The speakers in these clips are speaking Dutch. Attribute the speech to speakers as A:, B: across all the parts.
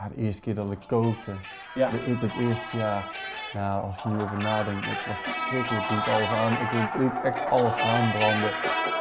A: de eerste keer dat ik kookte, het eerste jaar, nou, als ik er nu over nadenk, het was verschrikkelijk. Ik liet echt alles aanbranden.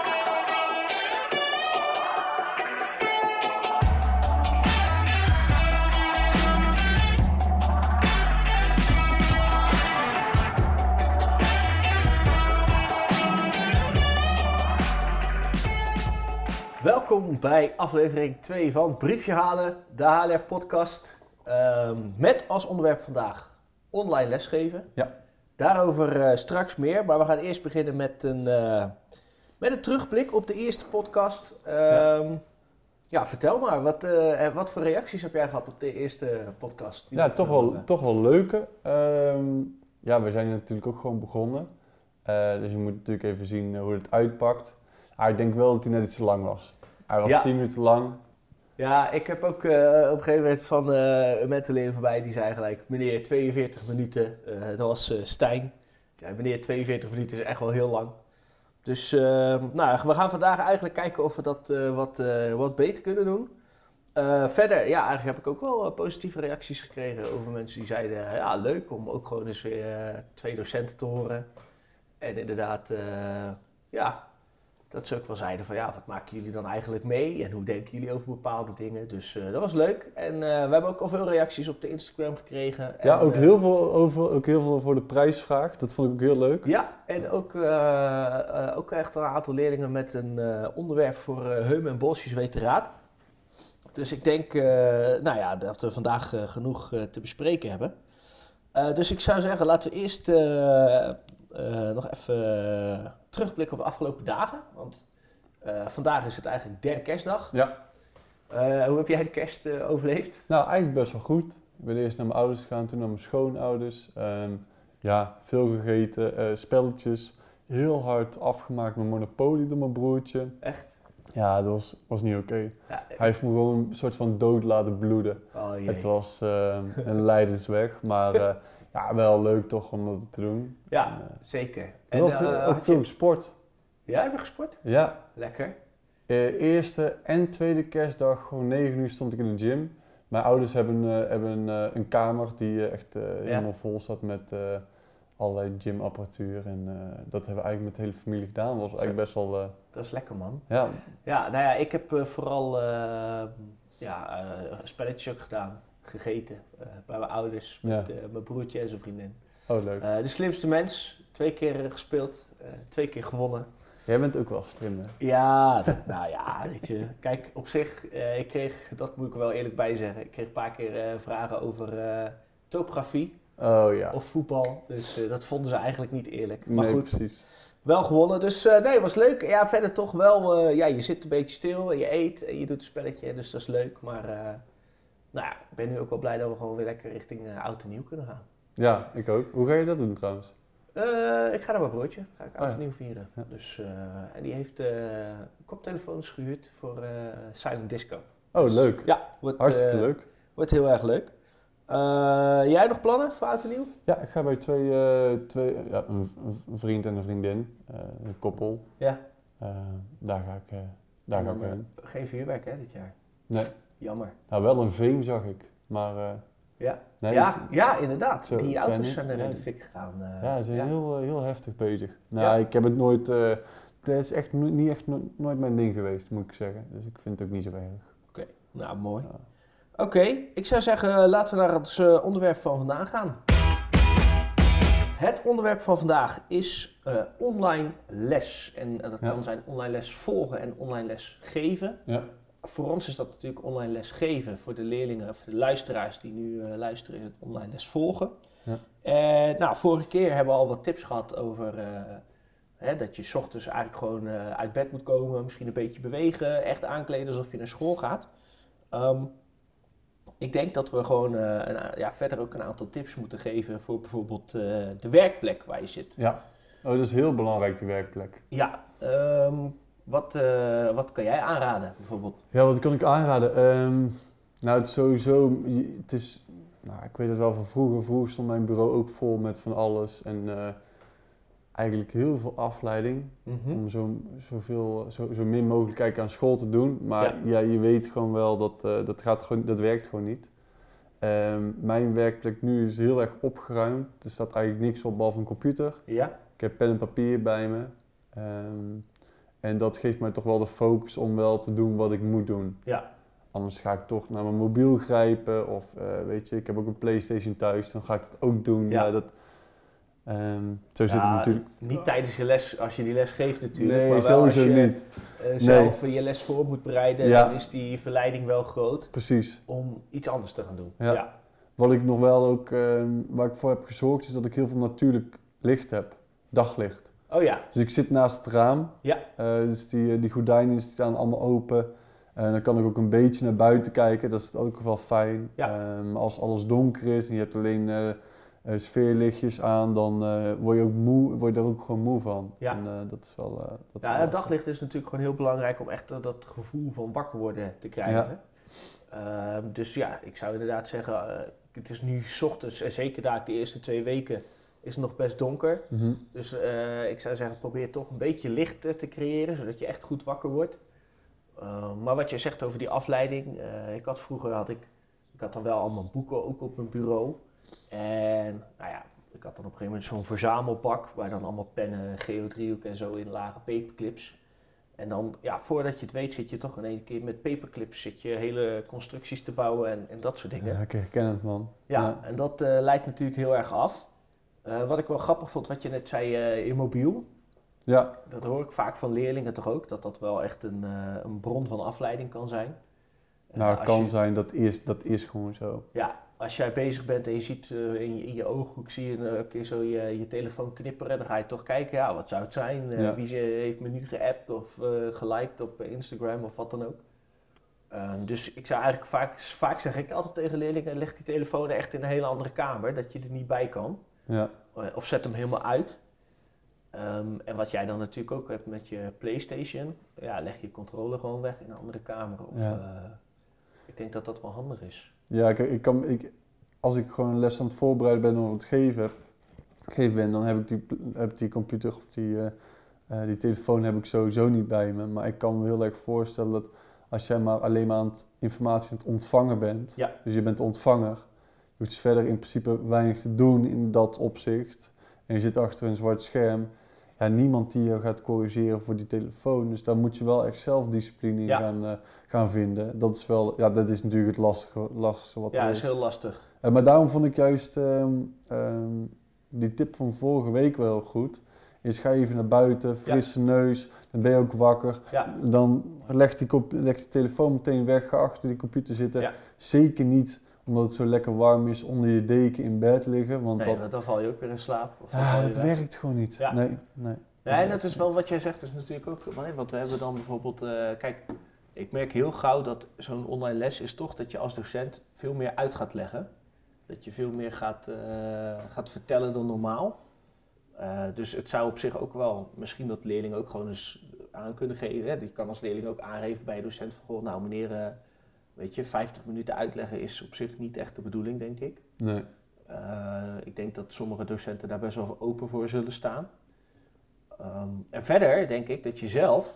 B: Welkom bij aflevering 2 van Briefje Halen, de HLR podcast. Met als onderwerp vandaag online lesgeven.
A: Ja.
B: Daarover straks meer, maar we gaan eerst beginnen met een terugblik op de eerste podcast. Vertel maar, wat voor reacties heb jij gehad op de eerste podcast?
A: Ja, toch wel leuke. We zijn natuurlijk ook gewoon begonnen. Dus je moet natuurlijk even zien hoe het uitpakt. Ik denk wel dat hij net iets te lang was. Hij was 10 minuten lang.
B: Ja, ik heb ook op een gegeven moment van een mentorleerling voorbij, die zei gelijk, meneer 42 minuten, dat was Stijn. Ja, meneer 42 minuten is echt wel heel lang. Dus we gaan vandaag eigenlijk kijken of we dat wat beter kunnen doen. Verder, eigenlijk heb ik ook wel positieve reacties gekregen over mensen die zeiden, leuk om ook gewoon eens weer 2 docenten te horen. En inderdaad, dat ze ook wel zeiden van wat maken jullie dan eigenlijk mee en hoe denken jullie over bepaalde dingen. Dus dat was leuk. En we hebben ook al veel reacties op de Instagram gekregen.
A: Ja,
B: en,
A: ook heel veel voor de prijsvraag. Dat vond ik ook heel leuk.
B: Ja, en ook echt een aantal leerlingen met een onderwerp voor Heum en Bosjes weten raad. Dus ik denk dat we vandaag genoeg te bespreken hebben. Dus ik zou zeggen, laten we eerst nog even terugblikken op de afgelopen dagen. Want vandaag is het eigenlijk derde kerstdag.
A: Ja.
B: Hoe heb jij de kerst overleefd?
A: Nou, eigenlijk best wel goed. Ik ben eerst naar mijn ouders gegaan, toen naar mijn schoonouders. Veel gegeten, spelletjes. Heel hard afgemaakt met Monopoly door mijn broertje.
B: Echt?
A: Ja, dat was niet oké.
B: Ja,
A: Hij heeft me gewoon een soort van dood laten bloeden.
B: Oh, jee.
A: Het was een lijdensweg, maar wel leuk toch om dat te doen.
B: Ja, zeker.
A: En ook veel sport.
B: Ja, heb je gesport?
A: Ja.
B: Lekker.
A: Eerste en tweede kerstdag, gewoon 9 uur stond ik in de gym. Mijn ouders hebben een kamer die echt helemaal vol staat met allerlei gymapparatuur. En dat hebben we eigenlijk met de hele familie gedaan. Dat was eigenlijk best wel...
B: Dat is lekker, man.
A: Ja.
B: Ja, ik heb vooral spelletjes ook gedaan. Gegeten bij mijn ouders, met mijn broertje en zijn vriendin.
A: Oh, leuk.
B: De slimste mens, 2 keer gespeeld, 2 keer gewonnen.
A: Jij bent ook wel slim, hè?
B: Ja, weet je. Kijk, op zich, ik kreeg, dat moet ik er wel eerlijk bij zeggen, ik kreeg een paar keer vragen over topografie of voetbal. Dus dat vonden ze eigenlijk niet eerlijk. Maar
A: nee,
B: goed,
A: precies.
B: Wel gewonnen. Dus het was leuk. Ja, verder toch wel, je zit een beetje stil en je eet en je doet een spelletje, dus dat is leuk. Maar ik ben nu ook wel blij dat we gewoon weer lekker richting oud en nieuw kunnen gaan.
A: Ja, ik ook. Hoe ga je dat doen trouwens?
B: Ik ga naar mijn broertje. Ga ik oud en nieuw vieren.
A: Ja.
B: Dus, en die heeft koptelefoons gehuurd voor Silent Disco.
A: Oh, leuk.
B: Ja,
A: Hartstikke leuk.
B: Wordt heel erg leuk. Jij nog plannen voor oud en nieuw?
A: Ja, ik ga bij een vriend en een vriendin, een koppel.
B: Ja.
A: Daar ga ik heen.
B: Geen vuurwerk hè, dit jaar?
A: Nee.
B: Jammer.
A: Nou, wel een veen zag ik, maar...
B: Inderdaad.
A: Zo,
B: die auto's
A: zijn
B: zijn er in de fik gegaan.
A: Ze zijn heel heftig bezig. Nou, ik heb het nooit... Het is echt nooit mijn ding geweest, moet ik zeggen. Dus ik vind het ook niet zo erg.
B: Oké, nou mooi. Ja. Oké, ik zou zeggen, laten we naar het onderwerp van vandaag gaan. Het onderwerp van vandaag is online les. En dat kan zijn online les volgen en online les geven.
A: Ja.
B: Voor ons is dat natuurlijk online les geven voor de leerlingen of de luisteraars die nu luisteren in het online les volgen. Ja. Vorige keer hebben we al wat tips gehad over dat je 's ochtends eigenlijk gewoon uit bed moet komen, misschien een beetje bewegen, echt aankleden alsof je naar school gaat. Ik denk dat we gewoon verder ook een aantal tips moeten geven voor bijvoorbeeld de werkplek waar je zit.
A: Ja, dat is heel belangrijk, die werkplek.
B: Ja, wat kan jij aanraden bijvoorbeeld?
A: Ja, wat kan ik aanraden? Het is sowieso, ik weet het wel van vroeger. Vroeger stond mijn bureau ook vol met van alles en eigenlijk heel veel afleiding.
B: Mm-hmm.
A: Om zo min mogelijk aan school te doen. Maar je weet gewoon wel dat werkt gewoon niet. Mijn werkplek nu is heel erg opgeruimd. Er staat eigenlijk niks op behalve een computer.
B: Ja?
A: Ik heb pen en papier bij me. En dat geeft mij toch wel de focus om wel te doen wat ik moet doen.
B: Ja.
A: Anders ga ik toch naar mijn mobiel grijpen of weet je, ik heb ook een PlayStation thuis, dan ga ik dat ook doen.
B: Ja.
A: Zo zit het natuurlijk.
B: Niet tijdens je les, als je die les geeft natuurlijk,
A: Nee,
B: maar wel als
A: sowieso
B: je
A: niet.
B: zelf je les voor moet bereiden, dan is die verleiding wel groot.
A: Precies.
B: Om iets anders te gaan doen.
A: Ja.
B: Ja.
A: Wat ik nog wel ook, waar ik voor heb gezorgd, is dat ik heel veel natuurlijk licht heb. Daglicht.
B: Oh ja.
A: Dus ik zit naast het raam.
B: Ja.
A: Dus die gordijnen die staan allemaal open. En dan kan ik ook een beetje naar buiten kijken. Dat is ook wel fijn.
B: Ja.
A: Als alles donker is en je hebt alleen sfeerlichtjes aan, dan word je er ook gewoon moe van.
B: Ja.
A: En dat is wel...
B: Het daglicht is natuurlijk gewoon heel belangrijk om echt dat gevoel van wakker worden te krijgen. Ja. Dus ja, ik zou inderdaad zeggen, het is nu 's ochtends en zeker daar de eerste 2 weken is het nog best donker.
A: Mm-hmm.
B: Dus ik zou zeggen, probeer toch een beetje licht te creëren, zodat je echt goed wakker wordt. Maar wat je zegt over die afleiding, ik had dan wel allemaal boeken ook op mijn bureau. En nou ja, ik had dan op een gegeven moment zo'n verzamelpak waar dan allemaal pennen, geodriehoek en zo in lagen, paperclips. En dan, ja, voordat je het weet zit je toch in één keer met paperclips hele constructies te bouwen en dat soort dingen.
A: Ja, ik herken het, man.
B: Ja, en dat leidt natuurlijk heel erg af. Wat ik wel grappig vond, wat je net zei, immobiel.
A: Ja.
B: Dat hoor ik vaak van leerlingen toch ook, dat wel echt een bron van afleiding kan zijn.
A: Het kan zijn, dat is gewoon zo.
B: Ja, als jij bezig bent en je ziet in je ooghoek zie je een keer zo je telefoon knipperen, dan ga je toch kijken, ja, wat zou het zijn? Wie heeft me nu geappt of geliked op Instagram of wat dan ook. Dus ik zou eigenlijk vaak zeg ik altijd tegen leerlingen, leg die telefoon echt in een hele andere kamer, dat je er niet bij kan.
A: Ja.
B: Of zet hem helemaal uit. En wat jij dan natuurlijk ook hebt met je PlayStation, ja, leg je controller gewoon weg in een andere kamer. Ik denk dat dat wel handig is.
A: Ja, als ik gewoon een les aan het voorbereiden ben of het geven ben, dan heb ik die computer of die telefoon heb ik sowieso niet bij me. Maar ik kan me heel erg voorstellen dat als jij maar alleen maar informatie aan het ontvangen bent, dus je bent de ontvanger, je hoeft verder in principe weinig te doen in dat opzicht. En je zit achter een zwart scherm. Ja, niemand die je gaat corrigeren voor die telefoon. Dus daar moet je wel echt zelfdiscipline in gaan vinden. Dat is wel, ja, dat is natuurlijk het lastigste wat er is.
B: Ja, dat is heel lastig.
A: Maar daarom vond ik juist die tip van vorige week wel goed. Is ga even naar buiten, frisse neus, dan ben je ook wakker. Ja. Dan leg die telefoon meteen weg, ga achter die computer zitten. Ja. Zeker niet omdat het zo lekker warm is onder je deken in bed liggen. Want
B: dan val je ook weer in slaap. Of
A: dat werkt gewoon niet. Ja. Nee.
B: Ja, en dat is wel wat jij zegt, is natuurlijk ook, want we hebben dan bijvoorbeeld, kijk, ik merk heel gauw dat zo'n online les is toch dat je als docent veel meer uit gaat leggen. Dat je veel meer gaat vertellen dan normaal. Dus het zou op zich ook wel, misschien dat leerlingen ook gewoon eens aan kunnen geven. Hè? Je kan als leerling ook aangeven bij je docent van, goh, nou meneer, weet je, 50 minuten uitleggen is op zich niet echt de bedoeling, denk ik.
A: Nee.
B: Ik denk dat sommige docenten daar best wel open voor zullen staan. En verder denk ik dat je zelf,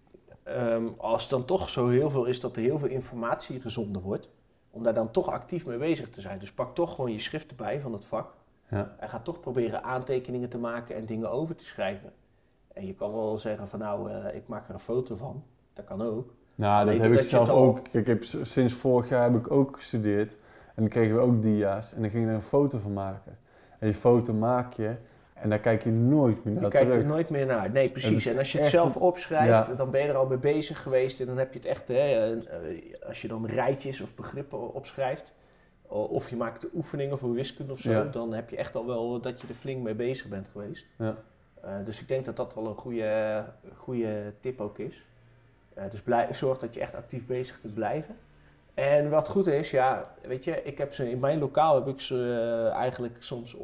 B: als het dan toch zo heel veel is dat er heel veel informatie gezonden wordt, om daar dan toch actief mee bezig te zijn. Dus pak toch gewoon je schrift erbij van het vak.
A: Ja.
B: En ga toch proberen aantekeningen te maken en dingen over te schrijven. En je kan wel zeggen van ik maak er een foto van. Dat kan ook.
A: Nou, dat heb ik zelf ook. Kijk, sinds vorig jaar heb ik ook gestudeerd. En dan kregen we ook dia's. En dan ging je er een foto van maken. En die foto maak je. En daar kijk je nooit meer naar terug.
B: Je kijkt er nooit meer naar. Nee, precies. En als je het zelf opschrijft, dan ben je er al mee bezig geweest. En dan heb je het echt, als je dan rijtjes of begrippen opschrijft. Of je maakt oefeningen voor wiskunde of zo. Dan heb je echt al wel dat je er flink mee bezig bent geweest.
A: Ja.
B: Dus ik denk dat dat wel een goede tip ook is. Dus zorg dat je echt actief bezig kunt blijven. En wat goed is, ja, weet je, ik heb ze in mijn lokaal heb ik ze eigenlijk soms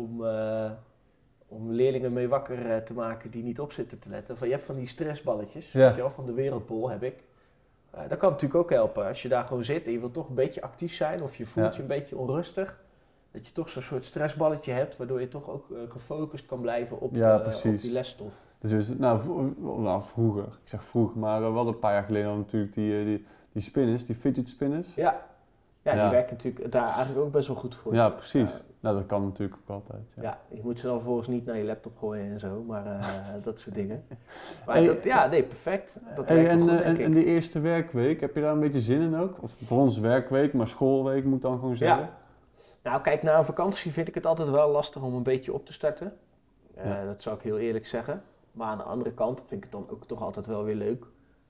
B: om leerlingen mee wakker te maken die niet op zitten te letten. Je hebt van die stressballetjes, weet je wel, van de Wereldbol heb ik. Dat kan natuurlijk ook helpen. Als je daar gewoon zit en je wilt toch een beetje actief zijn of je voelt je een beetje onrustig. Dat je toch zo'n soort stressballetje hebt, waardoor je toch ook gefocust kan blijven op die lesstof.
A: Dus vroeger, ik zeg vroeger, maar wel een paar jaar geleden natuurlijk die spinners, die fidget spinners.
B: Ja, Ja, die werkt natuurlijk daar eigenlijk ook best wel goed voor.
A: Ja, precies. Nou, dat kan natuurlijk ook altijd.
B: Ja, je moet ze dan vervolgens niet naar je laptop gooien en zo, maar dat soort dingen. Maar perfect. Dat werkt wel goed, denk ik.
A: En die eerste werkweek, heb je daar een beetje zin in ook? Of voor ons werkweek, maar schoolweek moet ik dan gewoon zeggen?
B: Ja. Nou, kijk, na een vakantie vind ik het altijd wel lastig om een beetje op te starten. Dat zou ik heel eerlijk zeggen. Maar aan de andere kant vind ik het dan ook toch altijd wel weer leuk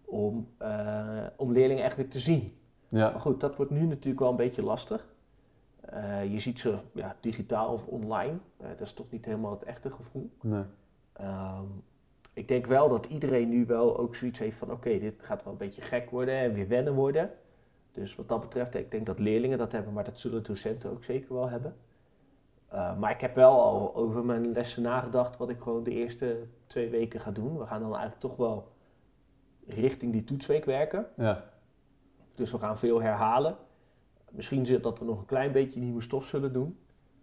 B: om leerlingen echt weer te zien.
A: Ja.
B: Maar goed, dat wordt nu natuurlijk wel een beetje lastig. Je ziet ze digitaal of online. Dat is toch niet helemaal het echte gevoel.
A: Nee.
B: Ik denk wel dat iedereen nu wel ook zoiets heeft van oké, dit gaat wel een beetje gek worden en weer wennen worden. Dus wat dat betreft, ik denk dat leerlingen dat hebben, maar dat zullen docenten ook zeker wel hebben. Maar ik heb wel al over mijn lessen nagedacht wat ik gewoon de eerste 2 weken ga doen. We gaan dan eigenlijk toch wel richting die toetsweek werken.
A: Ja.
B: Dus we gaan veel herhalen. Misschien zit dat we nog een klein beetje nieuwe stof zullen doen.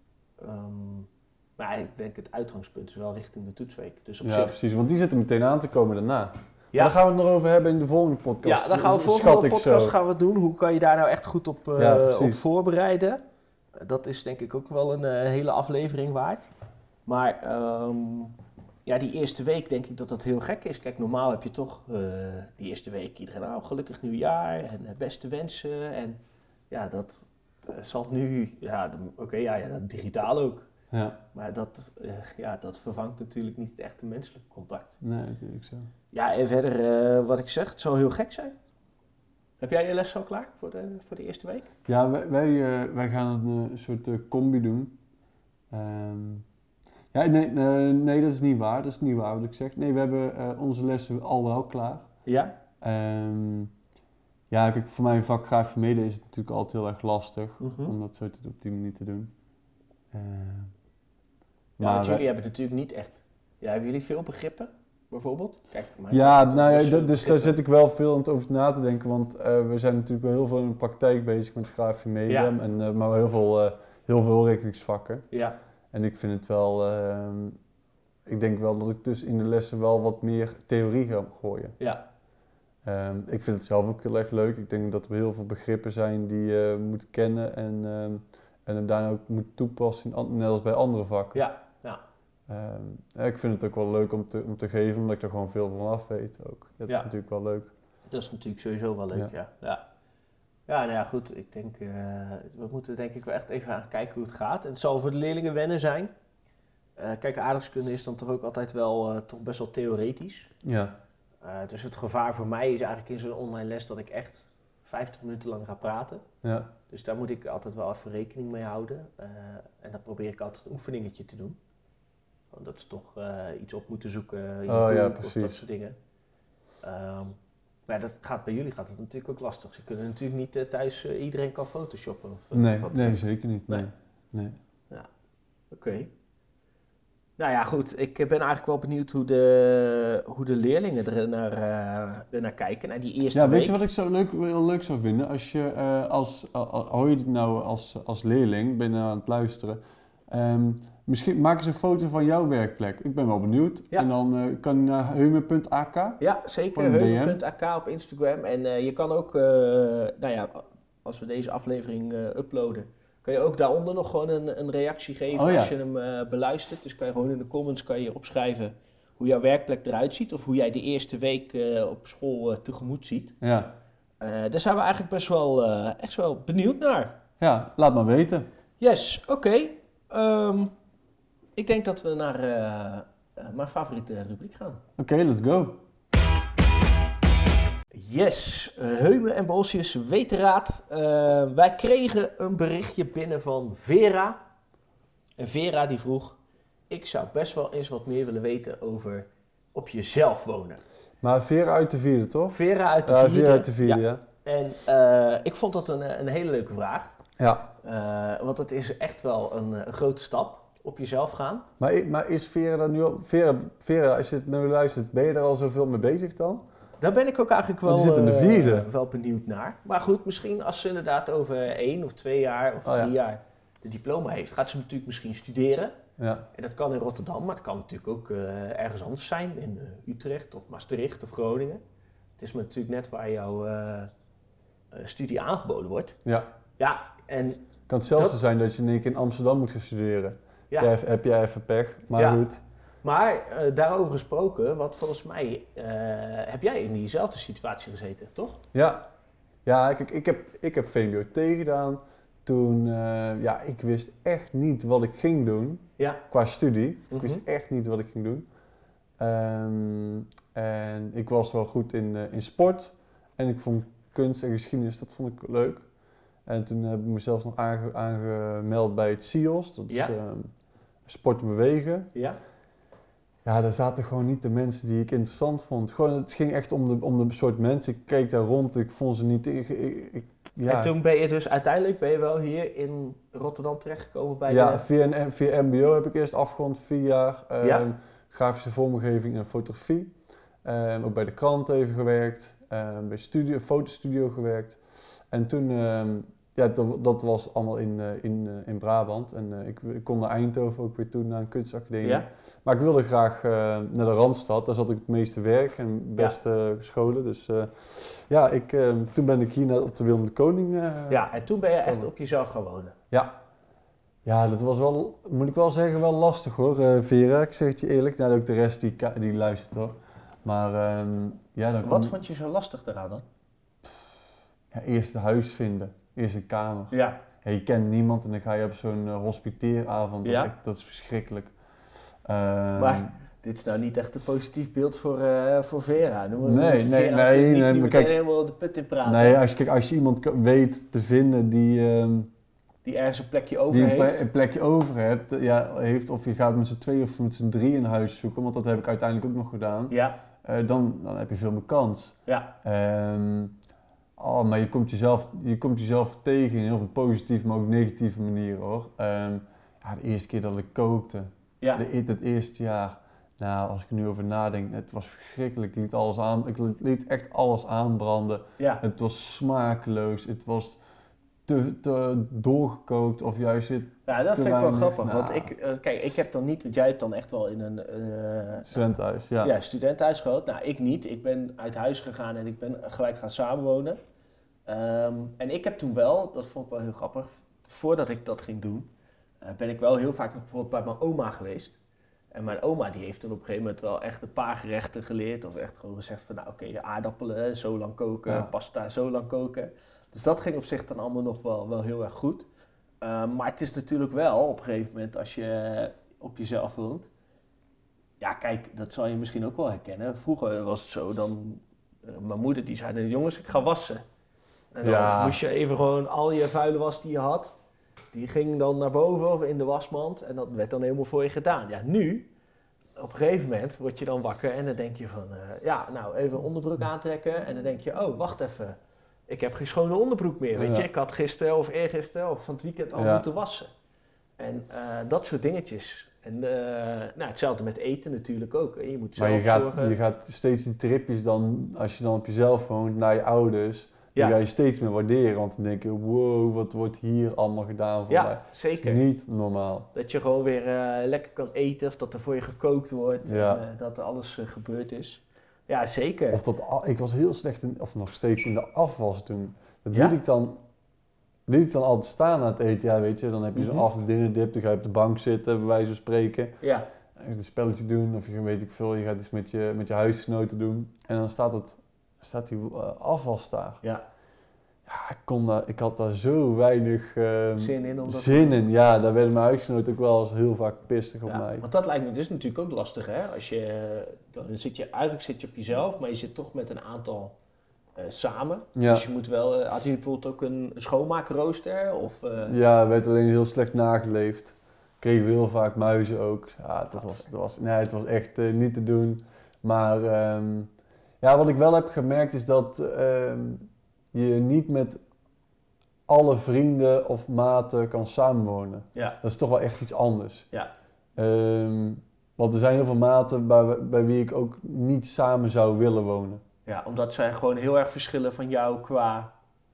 B: Maar ik denk het uitgangspunt is wel richting de toetsweek. Dus op zich...
A: precies, want die zitten meteen aan te komen daarna.
B: Ja.
A: Daar gaan we het nog over hebben in de volgende podcast.
B: Ja, daar gaan we volgende podcast gaan we doen. Hoe kan je daar nou echt goed op voorbereiden? Dat is denk ik ook wel een hele aflevering waard. Maar die eerste week denk ik dat dat heel gek is. Kijk, normaal heb je toch die eerste week iedereen gelukkig nieuwjaar en beste wensen. En ja, dat zal nu, dat digitaal ook.
A: Ja.
B: Maar dat vervangt natuurlijk niet het echte menselijk contact.
A: Nee, natuurlijk zo.
B: Ja, en verder, wat ik zeg, het zal heel gek zijn. Heb jij je les al klaar voor de eerste week?
A: Ja, wij gaan een soort combi doen. Nee, dat is niet waar. Dat is niet waar wat ik zeg. Nee, we hebben onze lessen al wel klaar.
B: Ja?
A: Kijk, voor mijn vak grafische media is het natuurlijk altijd heel erg lastig om dat zo op die manier te doen.
B: Want jullie hebben natuurlijk niet echt... Ja, hebben jullie veel begrippen, bijvoorbeeld? Kijk,
A: dus daar zit ik wel veel aan over na te denken, want we zijn natuurlijk wel heel veel in de praktijk bezig met grafische media, maar heel veel rekeningsvakken.
B: Ja.
A: En ik vind het wel... ik denk wel dat ik dus in de lessen wel wat meer theorie ga gooien.
B: Ja.
A: Ik vind het zelf ook heel erg leuk. Ik denk dat er heel veel begrippen zijn die je moet kennen en hem daarna ook moet toepassen, net als bij andere vakken.
B: Ja.
A: Ik vind het ook wel leuk om te geven, omdat ik er gewoon veel van af weet ook. Dat is natuurlijk wel leuk.
B: Dat is natuurlijk sowieso wel leuk, ja. Ja, nou ja, goed. Ik denk, we moeten denk ik wel echt even aan kijken hoe het gaat. En het zal voor de leerlingen wennen zijn. Kijk, aardrijkskunde is dan toch ook altijd wel toch best wel theoretisch.
A: Ja.
B: Dus het gevaar voor mij is eigenlijk in zo'n online les dat ik echt 50 minuten lang ga praten.
A: Ja.
B: Dus daar moet ik altijd wel even rekening mee houden. En dan probeer ik altijd een oefeningetje te doen. Want dat is toch iets op moeten zoeken in je boek of dat soort dingen. Maar bij jullie gaat het natuurlijk ook lastig. Ze kunnen natuurlijk niet thuis iedereen kan photoshoppen.
A: Nee, zeker niet. Nee.
B: Ja, oké. Nou ja, goed. Ik ben eigenlijk wel benieuwd hoe de leerlingen er naar kijken, naar die eerste week.
A: Weet je wat ik zo leuk zou vinden? Als je, hoor je dit nou als leerling, ben je aan het luisteren... misschien maak eens een foto van jouw werkplek. Ik ben wel benieuwd. Ja. En dan kan je naar heume.ak.
B: Ja, zeker. Heume.ak op Instagram. En je kan ook, als we deze aflevering uploaden, kan je ook daaronder nog gewoon een reactie geven als je hem beluistert. Dus kan je gewoon in de comments opschrijven hoe jouw werkplek eruit ziet. Of hoe jij de eerste week op school tegemoet ziet.
A: Ja.
B: Daar zijn we eigenlijk best wel echt wel benieuwd naar.
A: Ja, laat maar weten.
B: Yes, oké. Ik denk dat we naar mijn favoriete rubriek gaan.
A: Oké, let's go.
B: Yes, Heume en Bolsius Wetenraad. Wij kregen een berichtje binnen van Vera. En Vera die vroeg, ik zou best wel eens wat meer willen weten over op jezelf wonen.
A: Maar Vera uit de vierde, toch?
B: Vera uit de vierde.
A: Vera uit de vierde, ja.
B: En ik vond dat een hele leuke vraag.
A: Ja.
B: Want het is echt wel een grote stap. Op jezelf gaan.
A: Maar is Vera daar nu al... Vera, als je het nu luistert, ben je er al zoveel mee bezig dan?
B: Daar ben ik ook eigenlijk wel benieuwd naar. Maar goed, misschien als ze inderdaad over 1 of 2 jaar of 3 jaar de diploma heeft, gaat ze natuurlijk misschien studeren. Ja. En dat kan in Rotterdam, maar het kan natuurlijk ook ergens anders zijn. In Utrecht of Maastricht of Groningen. Het is natuurlijk net waar jouw studie aangeboden wordt.
A: Ja.
B: Ja, en...
A: Kan het zelfs zo zijn dat je in één keer in Amsterdam moet gaan studeren.
B: Ja.
A: Heb jij even pech, maar goed.
B: Maar daarover gesproken, wat volgens mij heb jij in diezelfde situatie gezeten, toch?
A: Ja, kijk, ik heb VMBO-T gedaan. Toen, ik wist echt niet wat ik ging doen qua studie. Ik wist echt niet wat ik ging doen. En ik was wel goed in sport. En ik vond kunst en geschiedenis, dat vond ik leuk. En toen heb ik mezelf nog aangemeld bij het CIOS. Dat is sport en bewegen.
B: Ja.
A: Ja, daar zaten gewoon niet de mensen die ik interessant vond. Gewoon, het ging echt om de soort mensen. Ik keek daar rond, ik vond ze niet...
B: En toen ben je dus uiteindelijk wel hier in Rotterdam terechtgekomen bij de...
A: Via mbo heb ik eerst afgerond 4 jaar. Grafische vormgeving en fotografie. Ook bij de krant even gewerkt. Bij fotostudio gewerkt. En toen... dat was allemaal in Brabant. En ik kon naar Eindhoven ook weer toe, naar een kunstacademie. Ja. Maar ik wilde graag naar de Randstad. Daar zat ik het meeste werk en beste scholen. Dus toen ben ik hier op de Willem de Koning...
B: en toen ben je echt op jezelf gaan wonen.
A: Ja, dat was wel, moet ik wel zeggen, wel lastig hoor, Vera. Ik zeg het je eerlijk. Nou, ook de rest die luistert hoor. Maar
B: Wat vond je zo lastig daaraan dan?
A: Ja, eerst een huis vinden. Eerst een kamer.
B: Ja.
A: Je kent niemand en dan ga je op zo'n hospiteeravond. Dat is verschrikkelijk.
B: Maar dit is nou niet echt een positief beeld voor Vera.
A: Nee.
B: Niet
A: Kijk,
B: helemaal de put in praten.
A: Nee, als je iemand weet te vinden die
B: ergens een plekje over heeft.
A: Een plekje over heeft, of je gaat met z'n 2 of met z'n 3 een huis zoeken, want dat heb ik uiteindelijk ook nog gedaan.
B: Ja.
A: Dan heb je veel meer kans.
B: Ja.
A: Maar je komt jezelf tegen in heel veel positieve, maar ook negatieve manieren hoor. De eerste keer dat ik kookte, het eerste jaar, nou als ik er nu over nadenk, het was verschrikkelijk. Ik liet echt alles aanbranden.
B: Ja.
A: Het was smakeloos, het was te doorgekookt of juist
B: dat vind ik wel grappig, want ik heb dan niet, want jij hebt dan echt wel in een
A: studentenhuis,
B: studentenhuis gehad. Nou, ik niet. Ik ben uit huis gegaan en ik ben gelijk gaan samenwonen. En ik heb toen wel, dat vond ik wel heel grappig, voordat ik dat ging doen, ben ik wel heel vaak nog bijvoorbeeld bij mijn oma geweest. En mijn oma die heeft dan op een gegeven moment wel echt een paar gerechten geleerd, of echt gewoon gezegd van aardappelen zo lang koken, pasta zo lang koken. Dus dat ging op zich dan allemaal nog wel heel erg goed. Maar het is natuurlijk wel op een gegeven moment als je op jezelf woont. Ja, kijk, dat zal je misschien ook wel herkennen. Vroeger was het zo, dan mijn moeder die zei, jongens, ik ga wassen. En dan moest je even gewoon al je vuile was die je had, die ging dan naar boven of in de wasmand en dat werd dan helemaal voor je gedaan. Ja, nu, op een gegeven moment word je dan wakker en dan denk je van, even onderbroek aantrekken. En dan denk je, oh, wacht even. Ik heb geen schone onderbroek meer, weet je. Ik had gisteren of eergisteren of van het weekend al moeten wassen. En dat soort dingetjes. En hetzelfde met eten natuurlijk ook. Je moet zelf
A: je gaat steeds die tripjes dan, als je dan op jezelf woont, naar je ouders. Die ga je steeds meer waarderen, want dan denk je, wow, wat wordt hier allemaal gedaan voor mij.
B: Zeker.
A: Dat is niet normaal.
B: Dat je gewoon weer lekker kan eten of dat er voor je gekookt wordt. En dat er alles gebeurd is. Ja, zeker.
A: Ik was heel slecht of nog steeds in de afwas toen. Dat liet ik dan altijd staan aan het eten. Ja, weet je, dan heb je zo'n after dinner dip, dan ga je op de bank zitten, bij wijze van spreken.
B: Ja.
A: Een spelletje doen, of weet ik veel, je gaat iets met je huisgenoten doen. En dan staat die afwas daar.
B: Ja.
A: Ja, ik had daar zo weinig
B: zin in.
A: Ja, daar werden mijn huisgenoten ook wel eens heel vaak pissig op mij.
B: Want dat lijkt me dus natuurlijk ook lastig, hè? Dan zit je op jezelf, maar je zit toch met een aantal samen.
A: Ja.
B: Dus je moet wel, had je bijvoorbeeld ook een schoonmaakrooster?
A: Ja, werd alleen heel slecht nageleefd. Kregen we heel vaak muizen ook. Ja, het was echt niet te doen. Maar wat ik wel heb gemerkt is dat je niet met alle vrienden of maten kan samenwonen.
B: Ja.
A: Dat is toch wel echt iets anders.
B: Ja.
A: Want er zijn heel veel maten bij wie ik ook niet samen zou willen wonen.
B: Ja, omdat zij gewoon heel erg verschillen van jou qua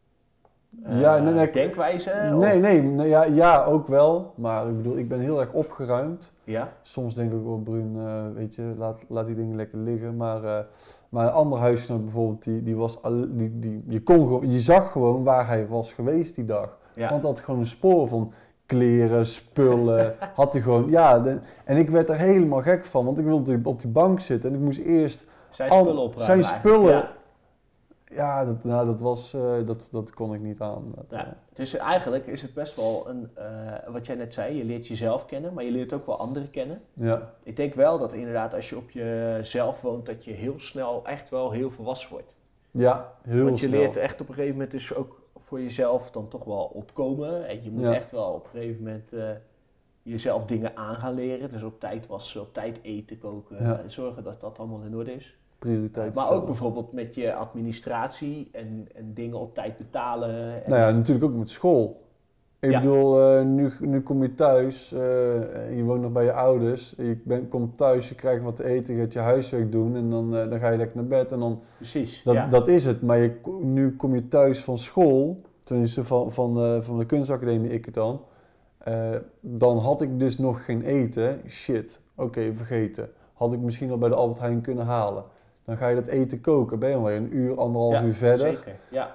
B: denkwijze?
A: Nee, ook wel. Maar ik bedoel, ik ben heel erg opgeruimd.
B: Ja.
A: Soms denk ik ook wel, Bruun, weet je, laat die dingen lekker liggen. Maar een ander huisgenoot bijvoorbeeld, je zag gewoon waar hij was geweest die dag. Want hij had gewoon een spoor van kleren, spullen, had hij gewoon, en ik werd er helemaal gek van, want ik wilde op die bank zitten en ik moest eerst
B: zijn spullen opruimen.
A: Zijn spullen, dat kon ik niet aan.
B: Dus eigenlijk is het best wel wat jij net zei, je leert jezelf kennen, maar je leert ook wel anderen kennen.
A: Ja.
B: Ik denk wel dat inderdaad als je op jezelf woont, dat je heel snel echt wel heel volwassen wordt.
A: Ja, heel snel.
B: Want je leert echt op een gegeven moment dus ook voor jezelf dan toch wel opkomen. En je moet echt wel op een gegeven moment jezelf dingen aan gaan leren. Dus op tijd wassen, op tijd eten, koken, zorgen dat dat allemaal in orde is.
A: Prioriteit
B: maar ook bijvoorbeeld met je administratie en dingen op tijd betalen.
A: En natuurlijk ook met school. Ik bedoel, nu kom je thuis, je woont nog bij je ouders, komt thuis, je krijgt wat te eten, je gaat je huiswerk doen en dan ga je lekker naar bed en dan...
B: Precies,
A: dat is het, maar nu kom je thuis van school, tenminste van de kunstacademie ik het dan had ik dus nog geen eten, oké, vergeten. Had ik misschien al bij de Albert Heijn kunnen halen. Dan ga je dat eten koken, ben je alweer een uur, 1,5 uur verder.
B: Zeker,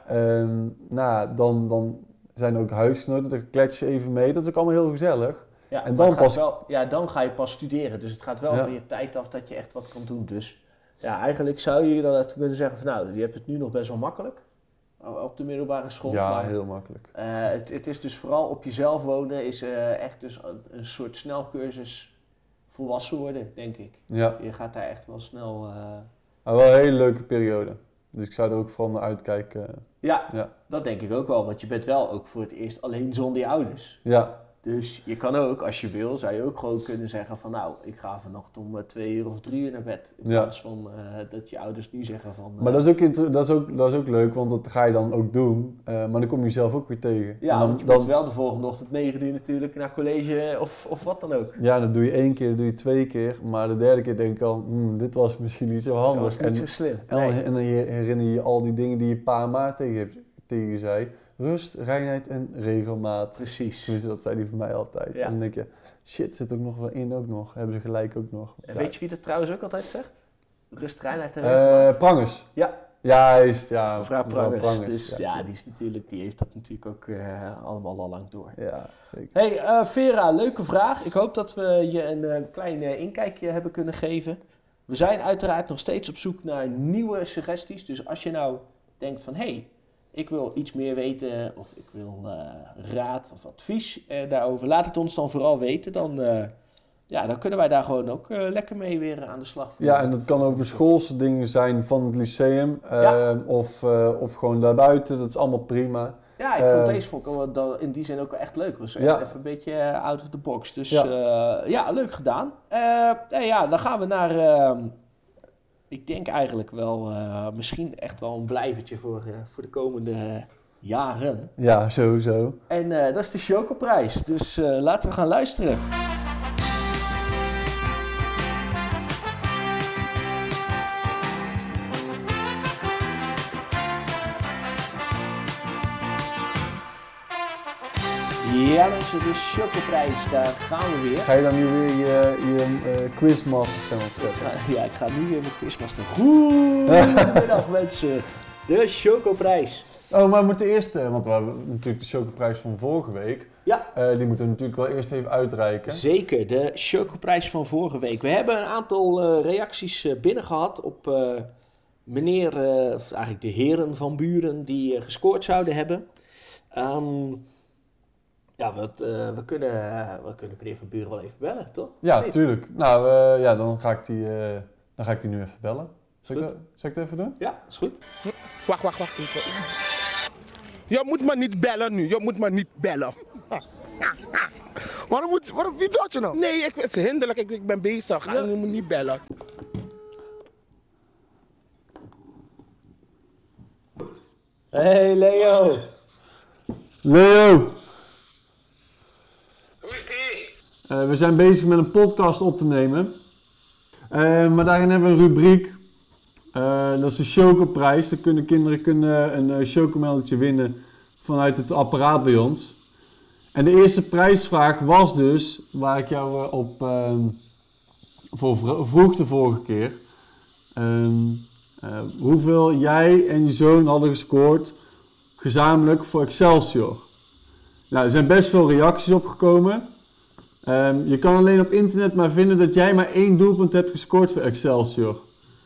B: ja.
A: Dan zijn er ook huisgenoten, dan klets je even mee. Dat is ook allemaal heel gezellig.
B: Ja,
A: en dan
B: dan ga je pas studeren. Dus het gaat wel van je tijd af dat je echt wat kan doen. Dus ja, eigenlijk zou je dan kunnen zeggen van nou, je hebt het nu nog best wel makkelijk. Op de middelbare school.
A: Ja,
B: maar,
A: heel makkelijk.
B: Het is dus vooral op jezelf wonen is echt dus een soort snelcursus volwassen worden, denk ik.
A: Ja.
B: Je gaat daar echt wel snel...
A: Maar wel een hele leuke periode. Dus ik zou er ook vooral naar uitkijken.
B: Ja, dat denk ik ook wel. Want je bent wel ook voor het eerst alleen zonder je ouders.
A: Ja.
B: Dus je kan ook, als je wil, zou je ook gewoon kunnen zeggen van nou, ik ga vanochtend om 2 uur of 3 uur naar bed. In plaats van dat je ouders nu zeggen van...
A: Maar dat is ook leuk, want dat ga je dan ook doen. Maar dan kom je jezelf ook weer tegen.
B: Ja, want je moet wel de volgende ochtend 9 uur natuurlijk naar college of wat dan ook.
A: Ja, dat doe je 1 keer, dat doe je 2 keer. Maar de derde keer denk ik al, dit was misschien niet zo handig.
B: Dat was niet zo slim.
A: En dan herinner je al die dingen die je pa maar tegen je zei. Rust, reinheid en regelmaat.
B: Precies.
A: Tenminste, dat zei hij voor mij altijd.
B: Ja.
A: En dan denk je, shit, zit ook nog wel in ook nog. Hebben ze gelijk ook nog.
B: En weet je wie dat trouwens ook altijd zegt? Rust, reinheid en regelmaat.
A: Prangers.
B: Ja.
A: Juist, ja.
B: Mevrouw Prangers. Dus
A: ja,
B: die heeft dat natuurlijk ook allemaal al lang door.
A: Ja, zeker.
B: Hey, Vera, leuke vraag. Ik hoop dat we je een klein inkijkje hebben kunnen geven. We zijn uiteraard nog steeds op zoek naar nieuwe suggesties. Dus als je nou denkt van, hey, ik wil iets meer weten of ik wil raad of advies daarover. Laat het ons dan vooral weten. Dan kunnen wij daar gewoon ook lekker mee weer aan de slag.
A: Ja, en dat kan over schoolse dingen zijn van het lyceum of gewoon daarbuiten. Dat is allemaal prima.
B: Ja, ik vond deze in die zin ook wel echt leuk. Was echt even een beetje out of the box. Dus leuk gedaan. Dan gaan we naar... ik denk eigenlijk wel misschien echt wel een blijvertje voor de komende jaren.
A: Ja, sowieso.
B: En dat is de Chocoprijs. Dus laten we gaan luisteren. Ja mensen, de Chocoprijs, daar gaan we weer.
A: Ga je dan nu weer je quizmaster stem opzetten?
B: Ja, ik ga nu weer mijn quizmaster. Goedemiddag mensen, de Chocoprijs.
A: Oh, maar we moeten eerst, want we hebben natuurlijk de Chocoprijs van vorige week.
B: Ja.
A: Die moeten we natuurlijk wel eerst even uitreiken.
B: Zeker, de Chocoprijs van vorige week. We hebben een aantal reacties binnen gehad op of eigenlijk de heren van Buren die gescoord zouden hebben. We kunnen meneer Van Buren wel even bellen, toch?
A: Ja, tuurlijk. Nou, dan ga ik die nu even bellen. Zal ik het even doen?
B: Ja, is goed.
C: Wacht. Je moet me niet bellen nu. Je moet me niet bellen.
D: Wie doet je nou?
C: Nee, het is hinderlijk. Ik ben bezig. Ja. Je moet niet bellen.
B: Hey Leo.
A: Leo. We zijn bezig met een podcast op te nemen. Maar daarin hebben we een rubriek. Dat is de Chocoprijs. Dan kunnen kinderen een chocomeldertje winnen vanuit het apparaat bij ons. En de eerste prijsvraag was dus, waar ik jou op voor vroeg de vorige keer. Hoeveel jij en je zoon hadden gescoord gezamenlijk voor Excelsior. Nou, er zijn best veel reacties opgekomen. Je kan alleen op internet maar vinden dat jij maar 1 doelpunt hebt gescoord voor Excelsior.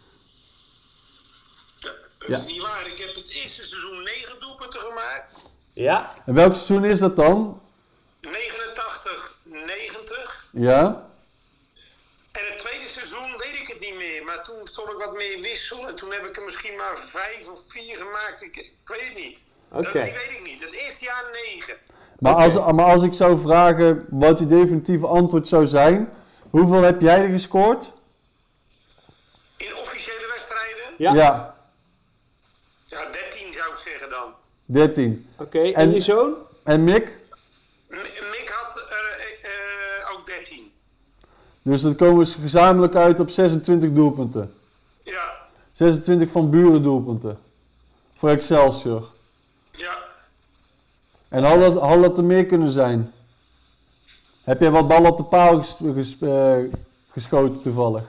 D: Dat is niet waar. Ik heb het eerste seizoen 9 doelpunten gemaakt.
B: Ja.
A: En welk seizoen is dat dan?
D: 89, 90.
A: Ja?
D: En het tweede seizoen weet ik het niet meer. Maar toen stond ik wat meer wissel. En toen heb ik er misschien maar 5 of 4 gemaakt. Ik weet het niet.
B: Oké.
D: Die weet ik niet. Het eerste jaar 9.
A: Maar als ik zou vragen wat je definitieve antwoord zou zijn, hoeveel heb jij er gescoord?
D: In officiële wedstrijden?
B: Ja.
D: Ja, 13 zou ik zeggen dan.
A: 13.
B: Oké, en je zoon?
A: En Mick?
D: Mick had er ook 13.
A: Dus dan komen we gezamenlijk uit op 26 doelpunten.
D: Ja.
A: 26 van Buren doelpunten. Voor Excelsior.
D: Ja.
A: En had dat er meer kunnen zijn? Heb jij wat ballen op de paal geschoten toevallig?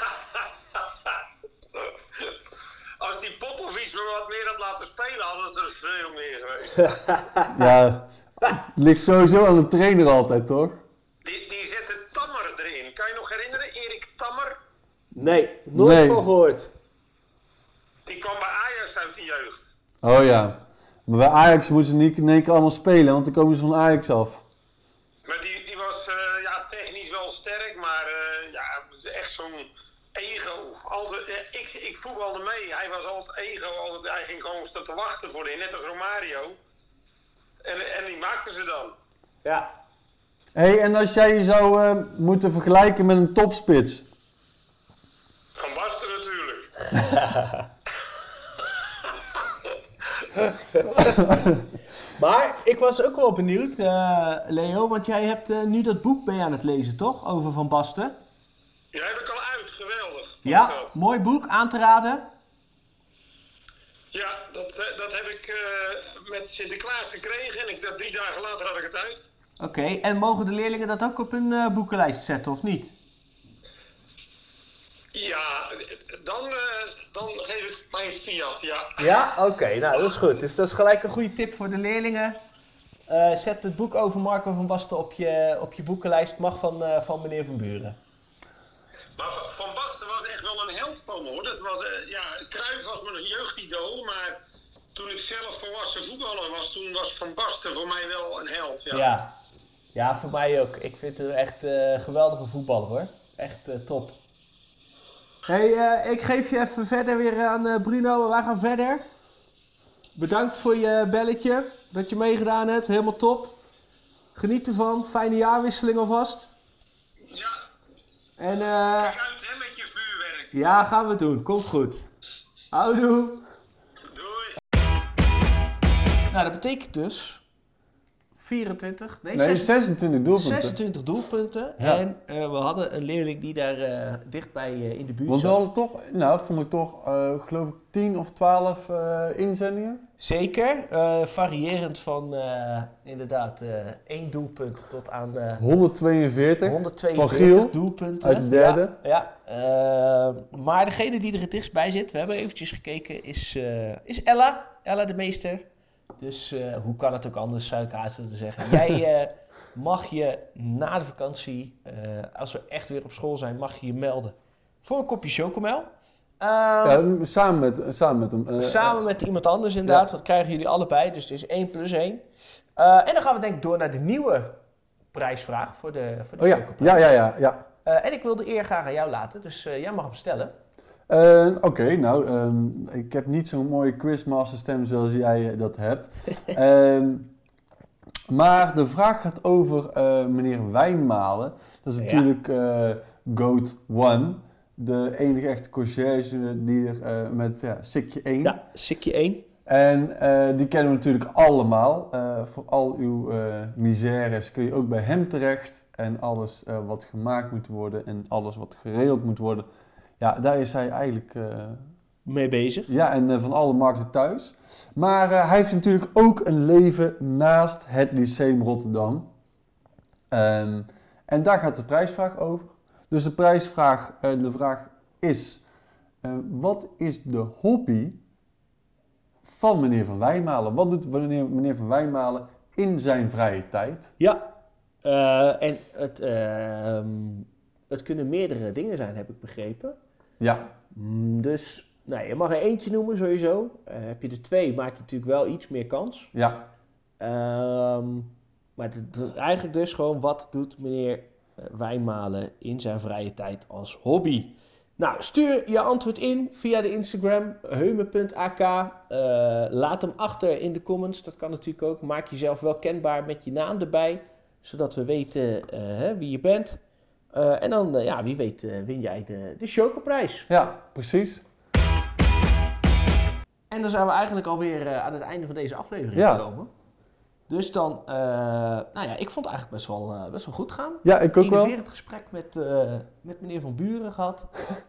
D: Als die Popovic me wat meer had laten spelen, had het er veel meer geweest.
A: Ja, het ligt sowieso aan de trainer altijd, toch?
D: Die zette Tammer erin. Kan je nog herinneren? Erik Tammer?
B: Nee, nooit van gehoord.
D: Die kwam bij Ajax uit de jeugd.
A: Oh ja. Maar bij Ajax moeten ze niet in één keer allemaal spelen, want dan komen ze van Ajax af.
D: Maar die was technisch wel sterk, maar echt zo'n ego. Altijd, ik voetbalde mee. Hij was altijd ego. Hij ging gewoon staan te wachten voor de, net als Romario. En die maakten ze dan.
B: Ja.
A: Hey, en als jij je zou moeten vergelijken met een topspits?
D: Van Basten natuurlijk.
B: Maar ik was ook wel benieuwd, Leo, want jij hebt nu dat boek mee aan het lezen, toch? Over Van Basten.
D: Ja, heb ik al uit. Geweldig.
B: Ja, mooi boek, aan te raden.
D: Ja, dat heb ik met Sinterklaas gekregen en 3 dagen later had ik het uit.
B: Oké, en mogen de leerlingen dat ook op hun boekenlijst zetten, of niet?
D: Ja, dan geef ik mijn fiat, ja.
B: Ja? Oké, nou dat is goed. Dus dat is gelijk een goede tip voor de leerlingen. Zet het boek over Marco van Basten op je boekenlijst. Mag van meneer Van Buren.
D: Maar Van Basten was echt wel een held van me, hoor. Dat was, Cruijff was mijn jeugdidool, maar toen ik zelf volwassen voetballer was, toen was Van Basten voor mij wel een held, ja.
B: Ja, voor mij ook. Ik vind het echt een geweldige voetballer, hoor. Echt top. Hey, ik geef je even verder weer aan Bruno. Wij gaan verder. Bedankt voor je belletje, dat je meegedaan hebt. Helemaal top. Geniet ervan. Fijne jaarwisseling alvast.
D: Ja.
B: En
D: Kijk uit, hè, met je vuurwerk.
B: ja, gaan we doen. Komt goed. Houdoe.
D: Doei.
B: Nou, dat betekent dus 24, nee
A: 26 doelpunten.
B: 26 doelpunten.
A: Ja.
B: En we hadden een leerling die daar dichtbij in de buurt
A: Want we
B: zat.
A: hadden toch, nou vond ik toch, geloof ik 10 of 12 inzendingen.
B: Zeker, variërend van inderdaad 1 doelpunt tot aan
A: 142
B: 142
A: van Giel
B: doelpunten.
A: uit de derde.
B: Ja. Maar degene die er het dichtst bij zit, we hebben eventjes gekeken, is Ella. Ella de meester. Dus hoe kan het ook anders, zou ik haast willen zeggen. Jij mag je na de vakantie, als we echt weer op school zijn, mag je je melden voor een kopje chocomel.
A: Ja, samen met hem.
B: Samen met iemand anders inderdaad, dat krijgen jullie allebei, dus het is 1 + 1. En dan gaan we denk ik door naar de nieuwe prijsvraag voor de chocoprijs.
A: Ja.
B: En ik wil de eer graag aan jou laten, dus jij mag hem stellen.
A: Oké, ik heb niet zo'n mooie quizmaster stem zoals jij dat hebt. Maar de vraag gaat over meneer Wijnmalen. Dat is natuurlijk Goat One. De enige echte conciërge die er met Sikje 1.
B: Ja, Sikje 1.
A: En die kennen we natuurlijk allemaal. Voor al uw misères kun je ook bij hem terecht. En alles wat gemaakt moet worden en alles wat geregeld moet worden. Ja, daar is hij eigenlijk
B: mee bezig.
A: Ja, en van alle markten thuis. Maar hij heeft natuurlijk ook een leven naast het Lyceum Rotterdam. En daar gaat de prijsvraag over. Dus de vraag is, wat is de hobby van meneer Van Wijnmalen? Wat doet meneer Van Wijnmalen in zijn vrije tijd.
B: Ja, en het kunnen meerdere dingen zijn, heb ik begrepen.
A: Ja.
B: Dus nou, je mag er eentje noemen sowieso. Heb je er 2, maak je natuurlijk wel iets meer kans.
A: Ja.
B: Maar eigenlijk dus gewoon, wat doet meneer Wijnmalen in zijn vrije tijd als hobby? Nou, stuur je antwoord in via de Instagram, heume.ak. Laat hem achter in de comments, dat kan natuurlijk ook. Maak jezelf wel kenbaar met je naam erbij, zodat we weten wie je bent. En dan, wie weet, win jij de Chocoprijs.
A: Ja, precies.
B: En dan zijn we eigenlijk alweer aan het einde van deze aflevering gekomen. Dus dan, ik vond het eigenlijk best wel goed gaan.
A: Ja, ik ook wel.
B: Het gesprek met meneer Van Buren gehad.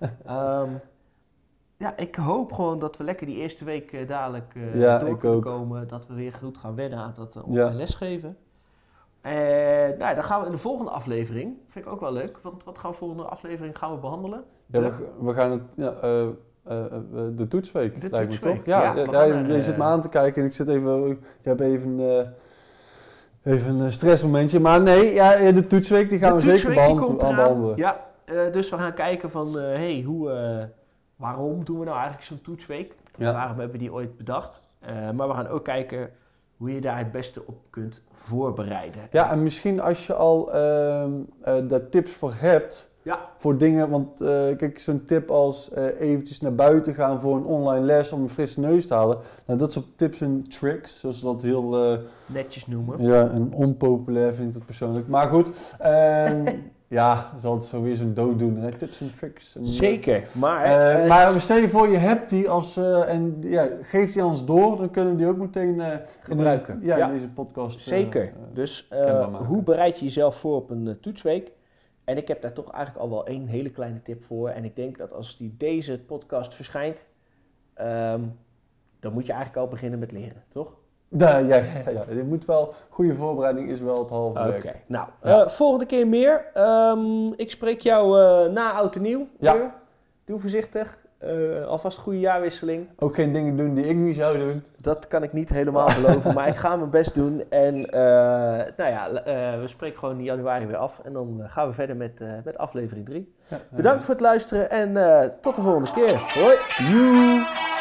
B: Ik hoop gewoon dat we lekker die eerste week dadelijk door kunnen komen. Dat we weer goed gaan wennen aan dat online lesgeven. Dan gaan we in de volgende aflevering, vind ik ook wel leuk, want wat gaan we volgende aflevering behandelen?
A: Ja, we gaan het, de toetsweek,
B: de
A: lijkt
B: toetsweek.
A: me toch? Je zit me aan te kijken en ik heb even een stressmomentje. Maar nee, de toetsweek die gaan we zeker behandelen.
B: Ja, dus we gaan kijken van, waarom doen we nou eigenlijk zo'n toetsweek? Ja. Waarom hebben we die ooit bedacht? Maar we gaan ook kijken hoe je daar het beste op kunt voorbereiden.
A: Ja, en misschien als je al daar tips voor hebt, voor dingen, want kijk, zo'n tip als eventjes naar buiten gaan voor een online les om een frisse neus te halen. Nou, dat soort tips en tricks, zoals we dat heel
B: netjes noemen.
A: Ja, en onpopulair vind ik het persoonlijk. Maar goed, dat is altijd zo weer zo'n dooddoener, tips en tricks. En,
B: zeker,
A: maar stel je voor je hebt die geef die ons door, dan kunnen we die ook meteen
B: gebruiken.
A: In deze podcast.
B: Zeker, dus hoe bereid je jezelf voor op een toetsweek? En ik heb daar toch eigenlijk al wel 1 hele kleine tip voor. En ik denk dat als deze podcast verschijnt, dan moet je eigenlijk al beginnen met leren, toch?
A: Ja. Je moet wel, goede voorbereiding is wel het halve werk.
B: Oké, nou, volgende keer meer. Ik spreek jou na Oud en Nieuw.
A: Ja.
B: Doe voorzichtig. Alvast goede jaarwisseling.
A: Ook geen dingen doen die ik niet zou doen.
B: Dat kan ik niet helemaal beloven, maar ik ga mijn best doen. En we spreken gewoon in januari weer af. En dan gaan we verder met aflevering 3. Ja, bedankt voor het luisteren en tot de volgende keer. Hoi!